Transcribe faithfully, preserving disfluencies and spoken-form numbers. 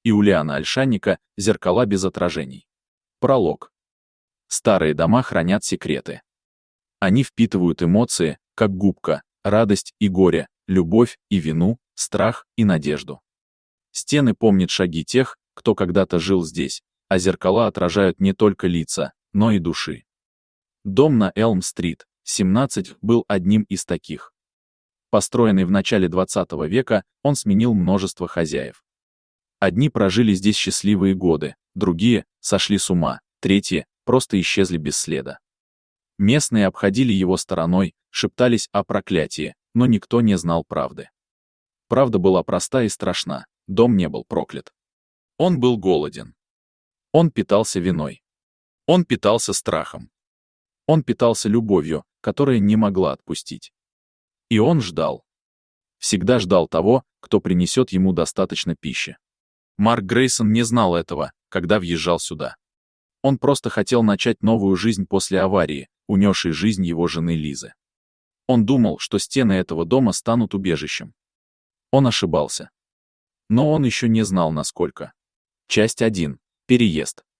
и у Лиана Ольшанника зеркала без отражений. Пролог. Старые дома хранят секреты. Они впитывают эмоции, как губка, радость и горе, любовь и вину, страх и надежду. Стены помнят шаги тех, кто когда-то жил здесь, а зеркала отражают не только лица, но и души. Дом на Элм-стрит, семнадцать, был одним из таких. Построенный в начале двадцатого века, он сменил множество хозяев. Одни прожили здесь счастливые годы, другие сошли с ума, третьи просто исчезли без следа. Местные обходили его стороной, шептались о проклятии, но никто не знал правды. Правда была проста и страшна, дом не был проклят. Он был голоден. Он питался виной. Он питался страхом. Он питался любовью, которая не могла отпустить. И он ждал. Всегда ждал того, кто принесет ему достаточно пищи. Марк Грейсон не знал этого, когда въезжал сюда. Он просто хотел начать новую жизнь после аварии, унесшей жизнь его жены Лизы. Он думал, что стены этого дома станут убежищем. Он ошибался. Но он еще не знал, насколько. Часть один. Переезд.